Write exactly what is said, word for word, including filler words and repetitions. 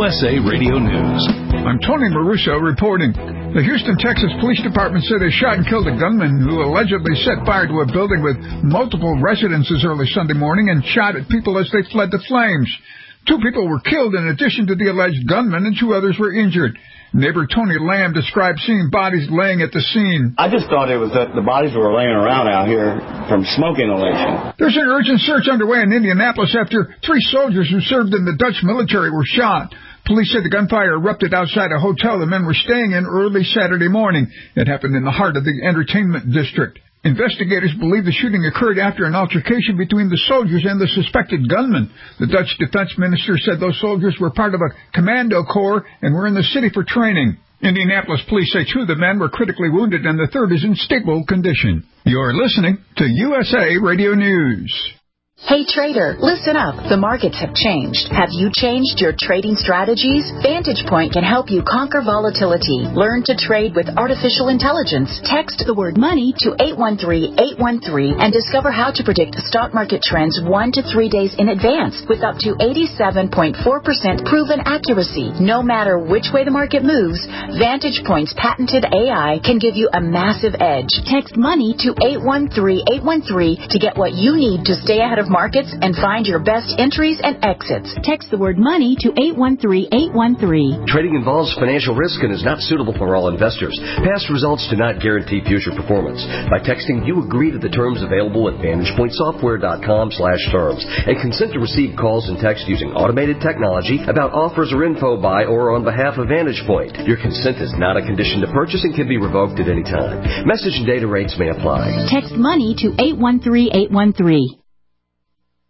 S A Radio News. I'm Tony Maruso reporting. The Houston, Texas Police Department said they shot and killed a gunman who allegedly set fire to a building with multiple residences early Sunday morning and shot at people as they fled the flames. Two people were killed in addition to the alleged gunman, and two others were injured. Neighbor Tony Lamb described seeing bodies laying at the scene. I just thought it was that the bodies were laying around out here from smoke inhalation. There's an urgent search underway in Indianapolis after three soldiers who served in the Dutch military were shot. Police said the gunfire erupted outside a hotel the men were staying in early Saturday morning. It happened in the heart of the entertainment district. Investigators believe the shooting occurred after an altercation between the soldiers and the suspected gunman. The Dutch defense minister said those soldiers were part of a commando corps and were in the city for training. Indianapolis police say two of the men were critically wounded and the third is in stable condition. You're listening to U S A Radio News. Hey trader, listen up. The markets have changed. Have you changed your trading strategies? Vantage Point can help you conquer volatility. Learn to trade with artificial intelligence. Text the word money to eight one three, eight one three and discover how to predict stock market trends one to three days in advance with up to eighty-seven point four percent proven accuracy. No matter which way the market moves, Vantage Point's patented A I can give you a massive edge. Text money to eight one three, eight one three to get what you need to stay ahead of markets and find your best entries and exits. Text the word money to eight one three, eight one three. Trading involves financial risk and is not suitable for all investors. Past results do not guarantee future performance. By texting, you agree to the terms available at vantage point software dot com slash terms and consent to receive calls and text using automated technology about offers or info by or on behalf of Vantage Point. Your consent is not a condition to purchase and can be revoked at any time. Message and data rates may apply. Text money to eight one three, eight one three.